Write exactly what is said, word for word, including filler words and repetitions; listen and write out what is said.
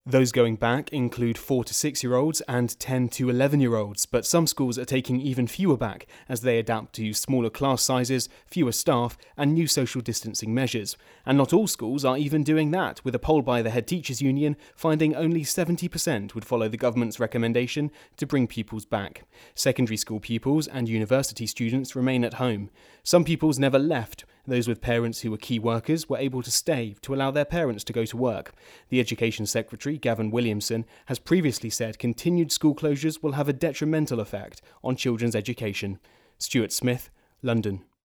Those going back include four to six year olds and ten to eleven year olds, but some schools are taking even fewer back as they adapt to smaller class sizes, fewer staff, and new social distancing measures. And not all schools are even doing that, with a poll by the Head Teachers Union finding only seventy percent would follow the government's recommendation to bring pupils back. Secondary school pupils and university students remain at home. Some pupils never left. Those with parents who were key workers were able to stay to allow their parents to go to work. The Education Secretary, Gavin Williamson, has previously said continued school closures will have a detrimental effect on children's education. Stuart Smith, London.